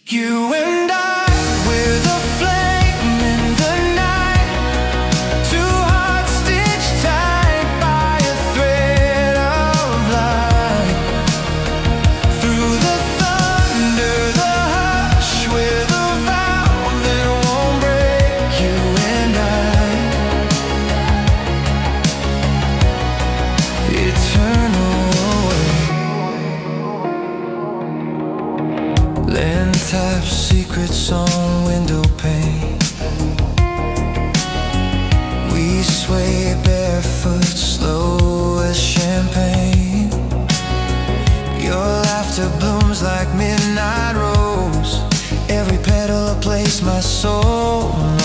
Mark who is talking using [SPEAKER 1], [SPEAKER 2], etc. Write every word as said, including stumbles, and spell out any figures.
[SPEAKER 1] You and I, we're the flame in the night, two hearts stitched tight by a thread of light. Through the thunder, the hush, we're the vow that won't break. You and I, eternal. Land taps secrets on window pane. We sway barefoot, slow as champagne. Your laughter blooms like midnight rose. Every petal a place my soul